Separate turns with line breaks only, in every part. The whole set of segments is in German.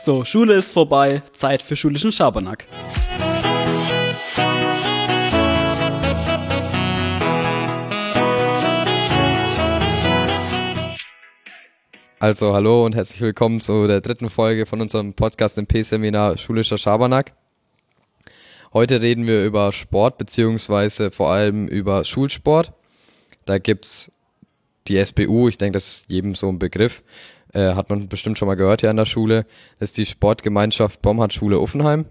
So, Schule ist vorbei, Zeit für schulischen Schabernack.
Also hallo und herzlich willkommen zu der 3. Folge von unserem Podcast MP-Seminar Schulischer Schabernack. Heute reden wir über Sport beziehungsweise vor allem über Schulsport. Da gibt's die SBU, ich denke, das ist jedem so ein Begriff, hat man bestimmt schon mal gehört hier an der Schule. Das ist die Sportgemeinschaft Bomhard-Schule Uffenheim.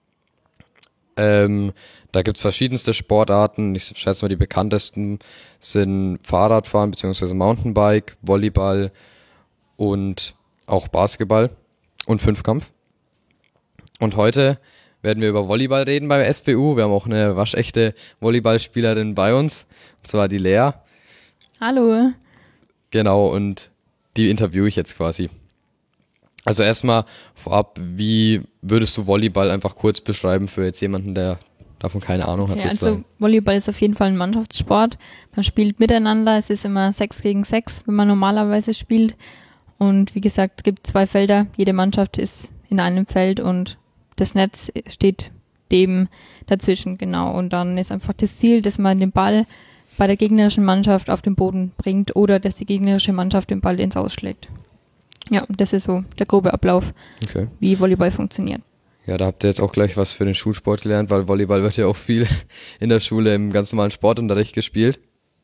Da gibt's verschiedenste Sportarten. Ich schätze mal, die bekanntesten sind Fahrradfahren beziehungsweise Mountainbike, Volleyball und auch Basketball und Fünfkampf. Und heute werden wir über Volleyball reden bei der SBU. Wir haben auch eine waschechte Volleyballspielerin bei uns, und zwar die Lea.
Hallo.
Genau, und die interviewe ich jetzt quasi. Also erstmal vorab, wie würdest du Volleyball einfach kurz beschreiben für jetzt jemanden, der davon keine Ahnung hat?
Ja, also Volleyball ist auf jeden Fall ein Mannschaftssport. Man spielt miteinander, es ist immer 6 gegen 6, wenn man normalerweise spielt. Und wie gesagt, es gibt 2 Felder, jede Mannschaft ist in einem Feld und das Netz steht dem dazwischen, genau. Und dann ist einfach das Ziel, dass man den Ball bei der gegnerischen Mannschaft auf den Boden bringt oder dass die gegnerische Mannschaft den Ball ins Ausschlägt. Ja, das ist so der grobe Ablauf, okay, wie Volleyball funktioniert.
Ja, da habt ihr jetzt auch gleich was für den Schulsport gelernt, weil Volleyball wird ja auch viel in der Schule im ganz normalen Sportunterricht gespielt.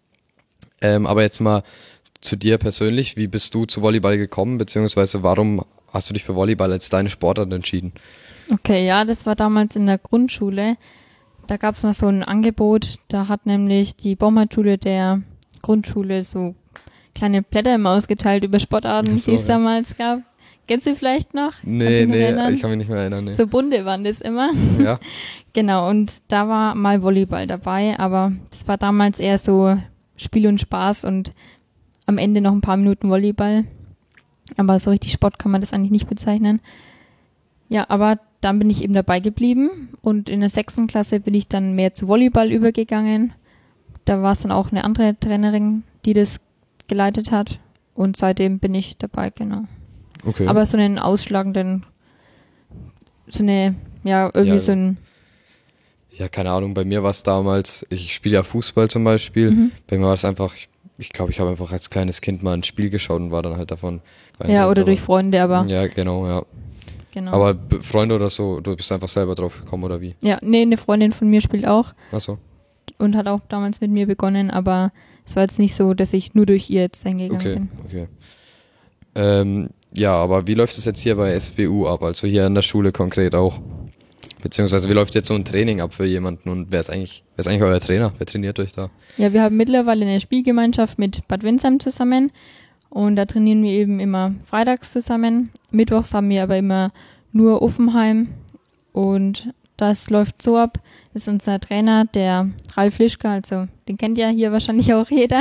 Aber jetzt mal zu dir persönlich, wie bist du zu Volleyball gekommen, beziehungsweise warum hast du dich für Volleyball als deine Sportart entschieden?
Okay, ja, das war damals in der Grundschule. Da gab es mal so ein Angebot, da hat nämlich die Bomhard-Schule der Grundschule so kleine Blätter immer ausgeteilt über Sportarten, die es damals gab. Kennst du vielleicht noch?
Nee, ich kann mich nicht mehr erinnern. Nee.
So bunte waren das immer.
Ja.
Genau, und da war mal Volleyball dabei, aber das war damals eher so Spiel und Spaß und am Ende noch ein paar Minuten Volleyball. Aber so richtig Sport kann man das eigentlich nicht bezeichnen. Ja, aber dann bin ich eben dabei geblieben und in der 6. Klasse bin ich dann mehr zu Volleyball übergegangen. Da war es dann auch eine andere Trainerin, die das geleitet hat und seitdem bin ich dabei, genau.
Okay.
Aber so einen ausschlagenden, so ein... Ja,
keine Ahnung, bei mir war es damals, ich spiele ja Fußball zum Beispiel, bei mir war es einfach, ich glaube, ich habe einfach als kleines Kind mal ein Spiel geschaut und war dann halt davon.
Ja, oder durch Freunde, aber...
Ja, genau, ja.
Genau.
Aber Freunde oder so, du bist einfach selber drauf gekommen, oder wie?
Ja, nee, eine Freundin von mir spielt auch.
Ach so.
Und hat auch damals mit mir begonnen, aber es war jetzt nicht so, dass ich nur durch ihr jetzt hingegangen bin.
Okay. Ja, aber wie läuft es jetzt hier bei SBU ab? Also hier an der Schule konkret auch? Beziehungsweise wie läuft jetzt so ein Training ab für jemanden und wer ist eigentlich euer Trainer? Wer trainiert euch da? Ja,
wir haben mittlerweile eine Spielgemeinschaft mit Bad Windsheim zusammen und da trainieren wir eben immer freitags zusammen. Mittwochs haben wir aber immer nur Uffenheim und das läuft so ab, ist unser Trainer, der Ralf Lischka, also den kennt ja hier wahrscheinlich auch jeder.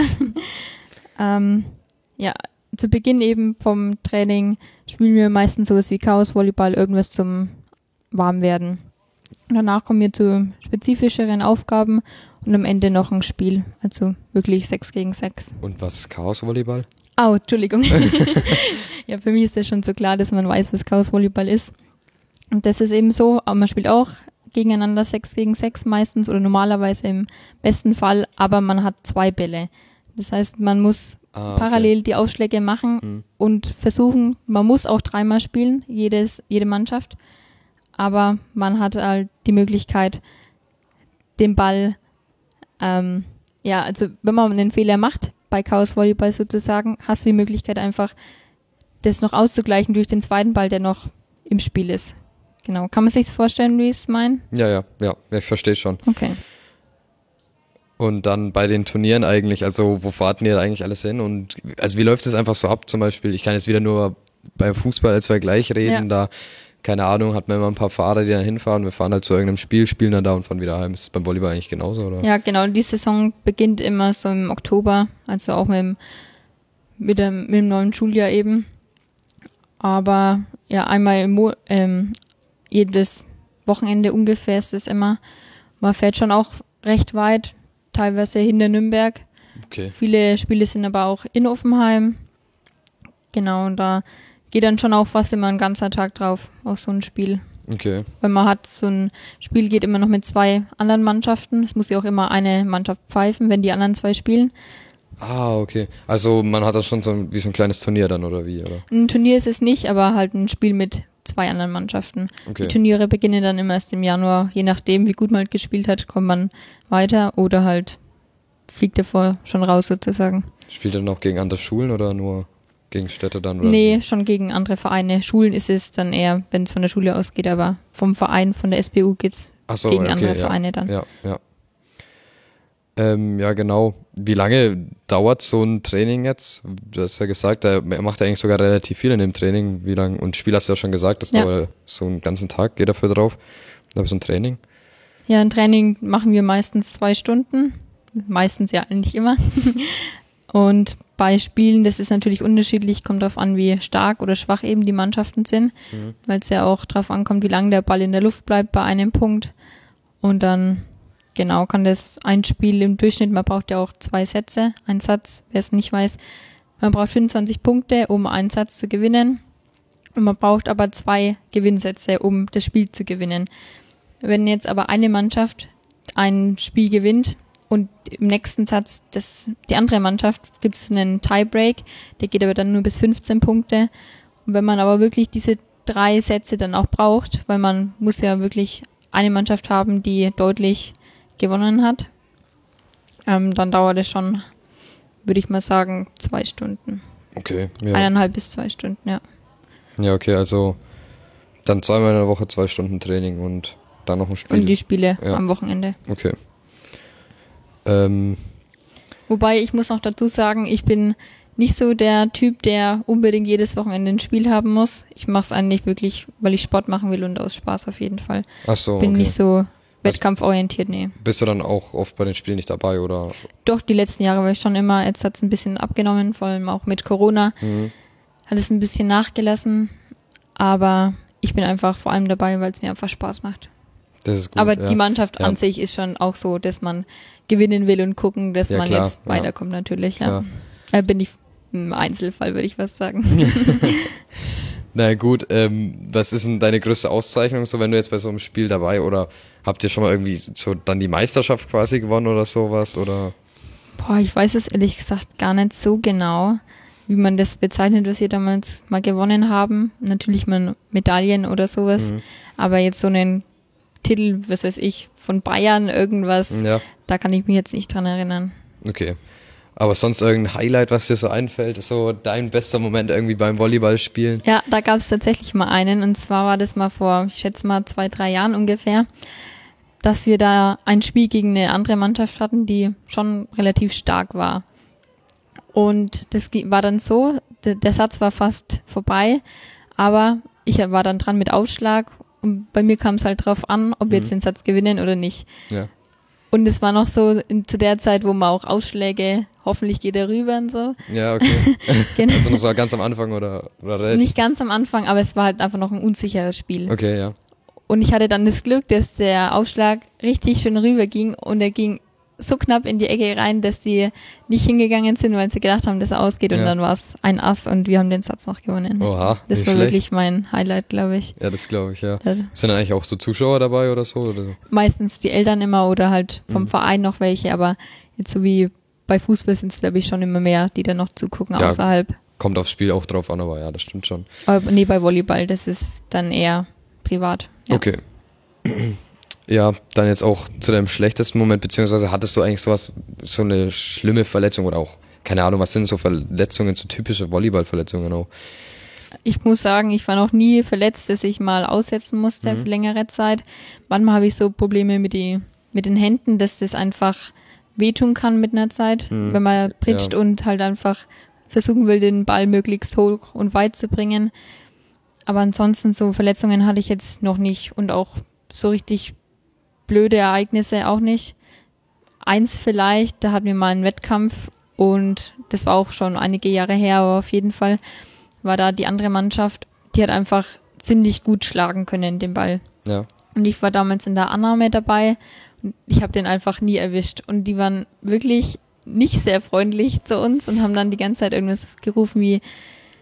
Ja, zu Beginn eben vom Training spielen wir meistens sowas wie Chaos-Volleyball, irgendwas zum Warmwerden. Danach kommen wir zu spezifischeren Aufgaben und am Ende noch ein Spiel, also wirklich 6 gegen 6.
Und was ist Chaos-Volleyball?
Oh, Entschuldigung. Ja, für mich ist das schon so klar, dass man weiß, was Chaos-Volleyball ist. Und das ist eben so, aber man spielt auch gegeneinander 6 gegen 6 meistens oder normalerweise im besten Fall, aber man hat 2 Bälle. Das heißt, man muss parallel die Ausschläge machen und versuchen, man muss auch 3-mal spielen, jede Mannschaft, aber man hat halt die Möglichkeit, den Ball, also wenn man einen Fehler macht, bei Chaos Volleyball sozusagen, hast du die Möglichkeit einfach, das noch auszugleichen durch den zweiten Ball, der noch im Spiel ist. Genau. Kann man sich das vorstellen, wie ich es meine?
Ja, ich verstehe schon.
Okay.
Und dann bei den Turnieren eigentlich, also wo fahrten ihr eigentlich alles hin? Und also wie läuft es einfach so ab zum Beispiel? Ich kann jetzt wieder nur beim Fußball als Vergleich reden, da, keine Ahnung, hat man immer ein paar Fahrer, die dann hinfahren, wir fahren halt zu irgendeinem Spiel, spielen dann da und fahren wieder heim. Ist es beim Volleyball eigentlich genauso, oder?
Ja, genau, die Saison beginnt immer so im Oktober, also auch mit dem neuen Schuljahr eben. Aber ja, einmal jedes Wochenende ungefähr ist es immer. Man fährt schon auch recht weit, teilweise hinter Nürnberg.
Okay.
Viele Spiele sind aber auch in Uffenheim. Genau, und da geht dann schon auch fast immer ein ganzer Tag drauf auf so ein Spiel.
Okay.
Weil man hat so ein Spiel geht immer noch mit 2 anderen Mannschaften. Es muss ja auch immer eine Mannschaft pfeifen, wenn die anderen 2 spielen.
Ah, okay. Also man hat das schon so wie so ein kleines Turnier dann, oder wie? Oder?
Ein Turnier ist es nicht, aber halt ein Spiel mit 2 anderen Mannschaften.
Okay.
Die Turniere beginnen dann immer erst im Januar. Je nachdem, wie gut man halt gespielt hat, kommt man weiter oder halt fliegt davor schon raus sozusagen.
Spielt ihr dann auch gegen andere Schulen oder nur gegen Städte dann? Oder?
Nee, schon gegen andere Vereine. Schulen ist es dann eher, wenn es von der Schule ausgeht, aber vom Verein, von der SBU geht's
Ach so,
gegen
okay,
andere
ja.
Vereine dann.
Ja, ja. Ja, genau. Wie lange dauert so ein Training jetzt? Du hast ja gesagt, er macht ja eigentlich sogar relativ viel in dem Training. Wie lang? Und Spiel hast du ja schon gesagt, das dauert so einen ganzen Tag, geht dafür drauf. Aber so ein Training?
Ja, ein Training machen wir meistens 2 Stunden. Meistens ja nicht immer. Und bei Spielen, das ist natürlich unterschiedlich, kommt darauf an, wie stark oder schwach eben die Mannschaften sind, weil es ja auch darauf ankommt, wie lange der Ball in der Luft bleibt bei einem Punkt. Und dann, genau, kann das ein Spiel im Durchschnitt, man braucht ja auch 2 Sätze, ein Satz, wer es nicht weiß, man braucht 25 Punkte, um einen Satz zu gewinnen. Und man braucht aber 2 Gewinnsätze, um das Spiel zu gewinnen. Wenn jetzt aber eine Mannschaft ein Spiel gewinnt, und im nächsten Satz, die andere Mannschaft, gibt es einen Tiebreak, der geht aber dann nur bis 15 Punkte. Und wenn man aber wirklich diese 3 Sätze dann auch braucht, weil man muss ja wirklich eine Mannschaft haben, die deutlich gewonnen hat, dann dauert es schon, würde ich mal sagen, 2 Stunden.
Okay. Ja.
1,5 bis 2 Stunden, ja.
Ja, okay, also dann 2-mal in der Woche 2 Stunden Training und dann noch ein Spiel.
Und die Spiele am Wochenende.
Okay.
Wobei, ich muss noch dazu sagen, ich bin nicht so der Typ, der unbedingt jedes Wochenende ein Spiel haben muss. Ich mache es eigentlich wirklich, weil ich Sport machen will und aus Spaß auf jeden Fall.
Ach so,
bin
okay.
nicht so wettkampforientiert, nee.
Bist du dann auch oft bei den Spielen nicht dabei, oder?
Doch, die letzten Jahre war ich schon immer, jetzt hat es ein bisschen abgenommen, vor allem auch mit Corona. Hat es ein bisschen nachgelassen, aber ich bin einfach vor allem dabei, weil es mir einfach Spaß macht.
Das ist gut,
aber
ja.
die Mannschaft an sich ist schon auch so, dass man gewinnen will und gucken, dass man
klar,
jetzt weiterkommt natürlich.
Klar.
Ja. Bin ich im Einzelfall, würde ich was sagen.
Na gut, was ist denn deine größte Auszeichnung, so wenn du jetzt bei so einem Spiel dabei, oder habt ihr schon mal irgendwie so dann die Meisterschaft quasi gewonnen oder sowas, oder?
Boah, ich weiß es ehrlich gesagt gar nicht so genau, wie man das bezeichnet, was wir damals mal gewonnen haben. Natürlich mal Medaillen oder sowas, aber jetzt so einen Titel, was weiß ich, von Bayern irgendwas, da kann ich mich jetzt nicht dran erinnern.
Okay. Aber sonst irgendein Highlight, was dir so einfällt, ist so dein bester Moment irgendwie beim Volleyballspielen?
Ja, da gab es tatsächlich mal einen, und zwar war das mal vor, ich schätze mal 2-3 Jahren ungefähr, dass wir da ein Spiel gegen eine andere Mannschaft hatten, die schon relativ stark war. Und das war dann so, der Satz war fast vorbei, aber ich war dann dran mit Aufschlag, und bei mir kam es halt drauf an, ob wir jetzt den Satz gewinnen oder nicht.
Ja.
Und es war noch so zu der Zeit, wo man auch Ausschläge, hoffentlich geht er rüber und so.
Ja, okay.
Genau.
Also noch so ganz am Anfang oder relativ?
Nicht ganz am Anfang, aber es war halt einfach noch ein unsicheres Spiel.
Okay, ja.
Und ich hatte dann das Glück, dass der Aufschlag richtig schön rüber ging, und er ging so knapp in die Ecke rein, dass die nicht hingegangen sind, weil sie gedacht haben, dass er ausgeht, und dann war es ein Ass und wir haben den Satz noch gewonnen.
Oha,
das
nicht
war
schlecht.
wirklich mein Highlight, glaube ich.
Ja, das glaube ich, ja. Sind dann eigentlich auch so Zuschauer dabei oder so? Oder?
Meistens die Eltern immer oder halt vom Verein noch welche, aber jetzt so wie bei Fußball sind es, glaube ich, schon immer mehr, die dann noch zugucken
Ja.
außerhalb.
Kommt aufs Spiel auch drauf an, aber ja, das stimmt schon.
Aber nee, bei Volleyball, das ist dann eher privat. Ja.
Okay. Ja, dann jetzt auch zu deinem schlechtesten Moment, beziehungsweise hattest du eigentlich sowas, so eine schlimme Verletzung oder auch, keine Ahnung, was sind so Verletzungen, so typische Volleyballverletzungen auch?
Ich muss sagen, ich war noch nie verletzt, dass ich mal aussetzen musste für längere Zeit. Manchmal habe ich so Probleme mit den Händen, dass das einfach wehtun kann mit einer Zeit, wenn man pritscht und halt einfach versuchen will, den Ball möglichst hoch und weit zu bringen. Aber ansonsten so Verletzungen hatte ich jetzt noch nicht, und auch so richtig blöde Ereignisse auch nicht. Eins vielleicht, da hatten wir mal einen Wettkampf, und das war auch schon einige Jahre her, aber auf jeden Fall war da die andere Mannschaft, die hat einfach ziemlich gut schlagen können, den Ball.
Ja.
Und ich war damals in der Annahme dabei, und ich habe den einfach nie erwischt. Und die waren wirklich nicht sehr freundlich zu uns und haben dann die ganze Zeit irgendwas gerufen wie,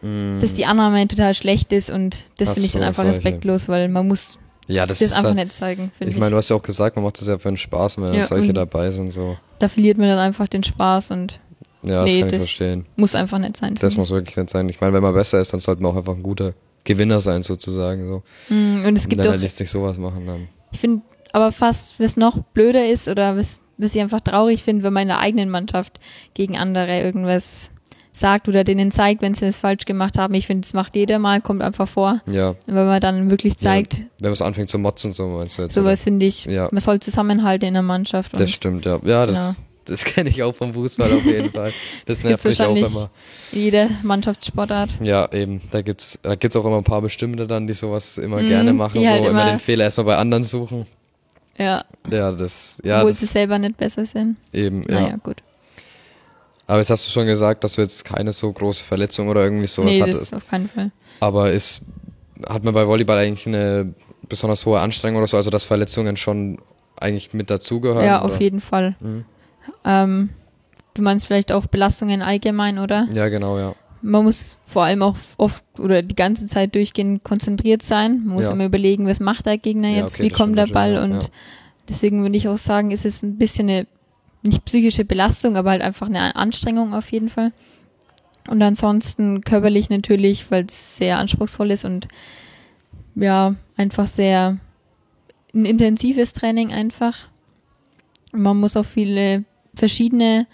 dass die Annahme total schlecht ist und das
Ach
finde ich dann
so,
einfach
solche.
respektlos, weil man muss
Ja, das
das
ist
einfach
halt,
nicht zeigen, finde
ich
ich.
meine, du hast ja auch gesagt, man macht das ja für den Spaß, wenn dann solche
und
dabei sind, so.
da verliert man dann einfach den Spaß und
Ja, das
nee,
kann ich
das
verstehen.
muss einfach nicht sein.
Das
finde
muss wirklich nicht sein. Ich meine, wenn man besser ist, dann sollte man auch einfach ein guter Gewinner sein, sozusagen, so.
ich. Und es gibt
Dann
auch,
lässt sich sowas machen, dann.
ich finde aber fast, was noch blöder ist oder was ich einfach traurig finde, wenn man in der eigenen Mannschaft gegen andere irgendwas sagt oder denen zeigt, wenn sie es falsch gemacht haben. Ich finde, das macht jeder mal, kommt einfach vor.
Ja,
Wenn man dann wirklich zeigt,
wenn man es anfängt zu motzen, so meinst du jetzt.
sowas finde ich,
Ja.
man soll zusammenhalten in der Mannschaft.
Das stimmt, ja. Ja, das kenne ich auch vom Fußball auf jeden Fall. Das nervt
gibt's
mich auch
wahrscheinlich
immer.
in jeder Mannschaftssportart.
Ja, eben. Da gibt's auch immer ein paar Bestimmte dann, die sowas immer gerne machen,
die
so
halt
immer
immer
den Fehler erstmal bei anderen suchen.
Ja,
Ja,
obwohl sie selber nicht besser sind.
eben, ja.
Naja, gut.
Aber jetzt hast du schon gesagt, dass du jetzt keine so große Verletzung oder irgendwie sowas
Nee, das
hattest.
ist auf keinen Fall.
Aber hat man bei Volleyball eigentlich eine besonders hohe Anstrengung oder so, also dass Verletzungen schon eigentlich mit dazugehören?
Ja,
oder?
auf jeden Fall.
Mhm.
Du meinst vielleicht auch Belastungen allgemein, oder?
Ja, genau, ja.
Man muss vor allem auch oft oder die ganze Zeit durchgehend konzentriert sein. Man muss
Ja.
immer überlegen, was macht der Gegner
Ja,
jetzt,
okay,
wie
das
kommt
stimmt
der Ball
natürlich,
und
ja.
deswegen würde ich auch sagen, ist es ein bisschen eine, nicht psychische Belastung, aber halt einfach eine Anstrengung auf jeden Fall. Und ansonsten körperlich natürlich, weil es sehr anspruchsvoll ist und ja, einfach sehr ein intensives Training einfach. Man muss auch viele verschiedene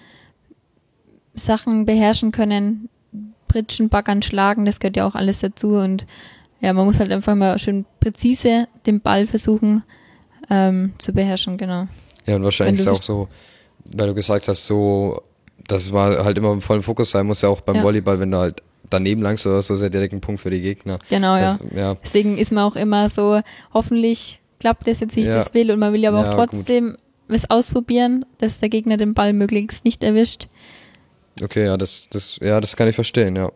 Sachen beherrschen können, Pritschen, Baggern, Schlagen, das gehört ja auch alles dazu und ja, man muss halt einfach mal schön präzise den Ball versuchen zu beherrschen, genau.
Ja, und wahrscheinlich ist
Wenn
es
du
auch so, weil du gesagt hast, so, dass man halt immer im vollen Fokus sein muss, ja auch beim
Ja.
Volleyball, wenn du halt daneben langst oder so, ist ja direkt ein Punkt für die Gegner.
Genau, ja.
Also, ja.
Deswegen ist man auch immer so, hoffentlich klappt das jetzt, wie ich
Ja.
das will und man will aber
Ja,
auch trotzdem was ausprobieren, dass der Gegner den Ball möglichst nicht erwischt.
Okay, ja, das kann ich verstehen, ja.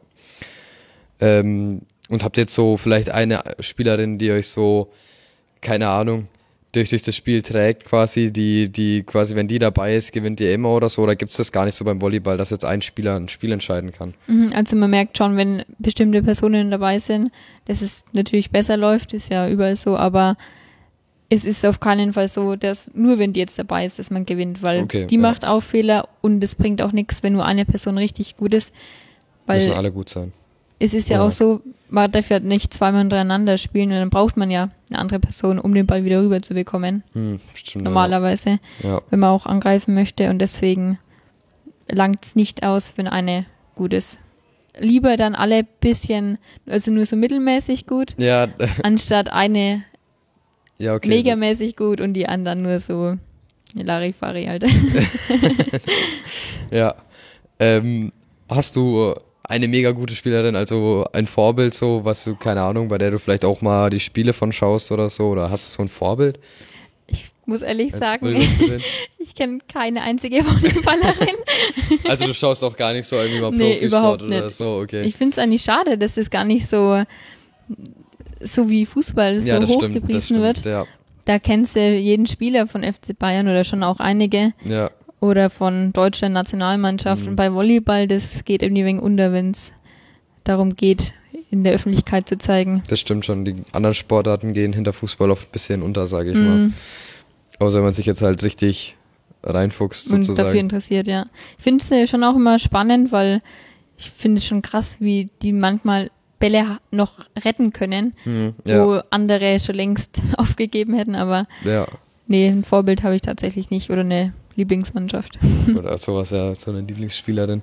Und habt ihr jetzt so vielleicht eine Spielerin, die euch so, keine Ahnung, durch das Spiel trägt quasi, die quasi, wenn die dabei ist, gewinnt ihr immer oder so, oder gibt's das gar nicht so beim Volleyball, dass jetzt ein Spieler ein Spiel entscheiden kann?
Also man merkt schon, wenn bestimmte Personen dabei sind, dass es natürlich besser läuft, ist ja überall so, aber es ist auf keinen Fall so, dass nur wenn die jetzt dabei ist, dass man gewinnt, weil
Okay,
die
ja.
macht auch Fehler und es bringt auch nichts, wenn nur eine Person richtig gut ist,
Müssen
weil
alle gut sein.
es ist ja
Ja.
auch so, man darf ja nicht zweimal hintereinander spielen und dann braucht man ja eine andere Person, um den Ball wieder rüber zu bekommen,
Stimmt.
normalerweise,
Ja.
wenn man auch angreifen möchte und deswegen langt es nicht aus, wenn eine gut ist. Lieber dann alle bisschen, also nur so mittelmäßig gut,
Ja,
anstatt eine
ja, okay.
megamäßig gut und die anderen nur so Larifari halt.
Ja. Hast du eine mega gute Spielerin, also ein Vorbild so, was du, keine Ahnung, bei der du vielleicht auch mal die Spiele von schaust oder so, oder hast du so ein Vorbild?
Ich muss ehrlich
als
sagen,
Volleyballerin?
ich kenne keine einzige Volleyballerin.
Also du schaust auch gar nicht so irgendwie mal
Nee,
Profisport
überhaupt
oder
nicht.
so, okay.
Ich finde es eigentlich schade, dass es gar nicht so wie Fußball so
Ja, das
hochgepriesen
stimmt,
wird.
ja.
Da kennst du jeden Spieler von FC Bayern oder schon auch einige
Ja,
oder von deutscher Nationalmannschaft. Und bei Volleyball, das geht irgendwie ein wenig unter, wenn es darum geht, in der Öffentlichkeit zu zeigen.
das stimmt schon. Die anderen Sportarten gehen hinter Fußball oft ein bisschen unter, sage ich mal. Außer wenn man sich jetzt halt richtig reinfuchst,
Und
sozusagen.
dafür interessiert, ja. Ich finde es schon auch immer spannend, weil ich finde es schon krass, wie die manchmal Bälle noch retten können,
ja,
wo andere schon längst aufgegeben hätten, aber
ja.
nee, ein Vorbild habe ich tatsächlich nicht oder eine Lieblingsmannschaft.
Oder sowas, ja, so eine Lieblingsspielerin.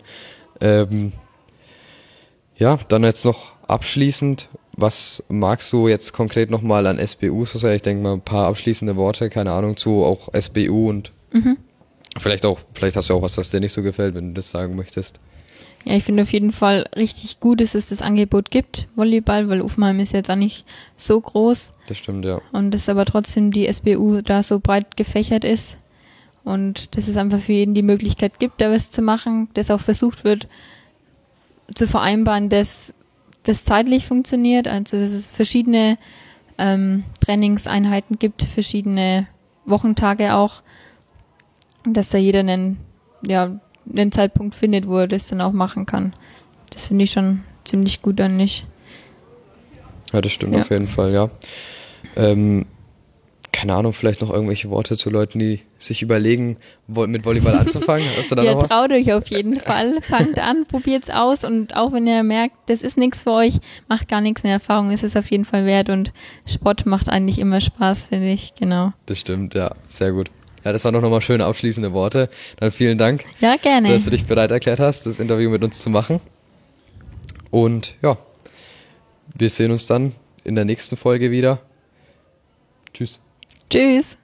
Ja, dann jetzt noch abschließend, was magst du jetzt konkret nochmal an SBU so sehr? Ich denke mal ein paar abschließende Worte, keine Ahnung, zu auch SBU und vielleicht hast du auch was, das dir nicht so gefällt, wenn du das sagen möchtest.
Ja, ich finde auf jeden Fall richtig gut, dass es das Angebot gibt, Volleyball, weil Uffenheim ist jetzt auch nicht so groß
Das stimmt, ja.
und dass aber trotzdem die SBU da so breit gefächert ist und dass es einfach für jeden die Möglichkeit gibt, da was zu machen, dass auch versucht wird zu vereinbaren, dass das zeitlich funktioniert, also dass es verschiedene Trainingseinheiten gibt, verschiedene Wochentage auch, und dass da jeder einen Zeitpunkt findet, wo er das dann auch machen kann. Das finde ich schon ziemlich gut eigentlich.
Ja, das stimmt auf jeden Fall, ja. Keine Ahnung, vielleicht noch irgendwelche Worte zu Leuten, die sich überlegen, mit Volleyball anzufangen. Hast du da
Ja,
noch was?
traut euch auf jeden Fall. Fangt an, probiert's aus und auch wenn ihr merkt, das ist nichts für euch, macht gar nichts, eine Erfahrung ist es auf jeden Fall wert und Sport macht eigentlich immer Spaß, finde ich, genau.
Das stimmt, ja, sehr gut. Ja, das waren doch nochmal schöne abschließende Worte. Dann vielen Dank,
Ja, gerne.
dass du dich bereit erklärt hast, das Interview mit uns zu machen. Und ja, wir sehen uns dann in der nächsten Folge wieder. Tschüss.
Tschüss.